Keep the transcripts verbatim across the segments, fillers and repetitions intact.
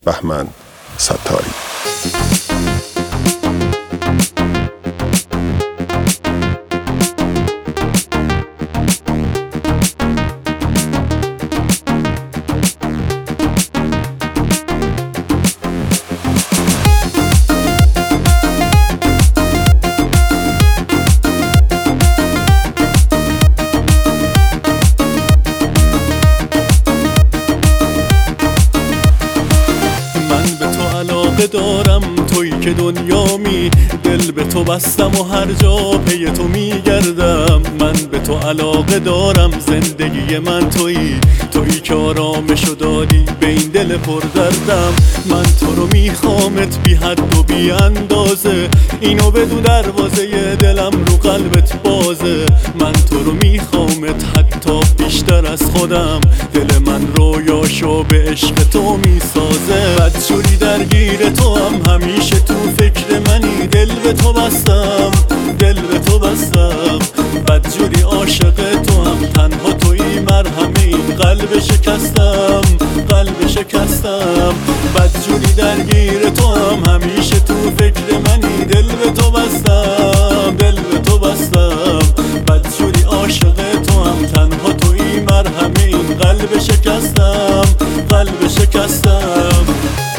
بهمن ستاری. دارم تویی که دنیامی، دل به تو بستم و هر جا پی تو میگردم. من به تو علاقه دارم، زندگی من تویی، تویی که آرامشو دادی به این دل پر دردم. من تو رو میخوامت بی حد و بی اندازه، اینو بدون دروازه دلم رو قلبت بازه. من تو رو میخوامت حتی بیشتر از خودم، دل من رویاشو به عشق تو میسازه. بدجوری درگیر تو هم، همیشه تو فکر منی، دل به تو بستم، دل به تو بستم. بدجوری عاشق تو هم، تنها تویی مرهمه این قلب شکستم، قلب شکستم. بدجوری درگیر تو هم، همیشه تو فکر منی، دل به تو بستم، دل به تو بستم. بدجوری عاشق تو هم، تنها تویی مرهمه این قلب شکستم، قلب شکستم.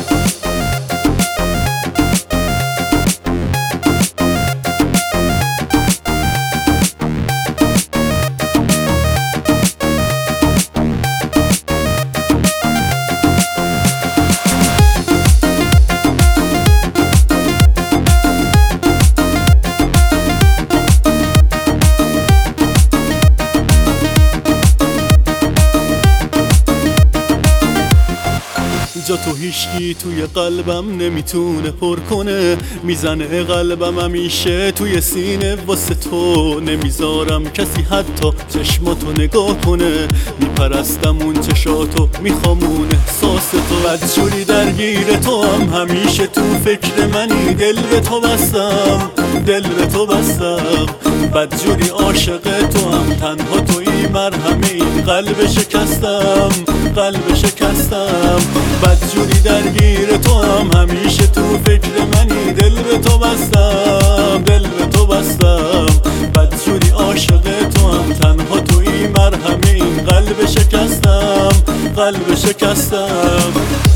جا تو هیشکی توی قلبم نمیتونه پر کنه، میزنه قلبم همیشه توی سینه واسه تو. نمیذارم کسی حتی چشماتو نگاه کنه، میپرستم اون چشاتو، میخوام اون احساس تو. بدجوری درگیر تو هم، همیشه تو فکر منی، دل به تو بستم، دل به تو بستم. بدجوری عاشق تو هم، تنها تویی مرهمه این قلب شکستم، قلب شکستم. بدجوری درگیر تو هم، همیشه تو فکر منی، دل به تو بستم، دل به تو بستم. بدجوری عاشق تو هم، تنها تویی مرهمه این قلب شکستم، قلب شکستم.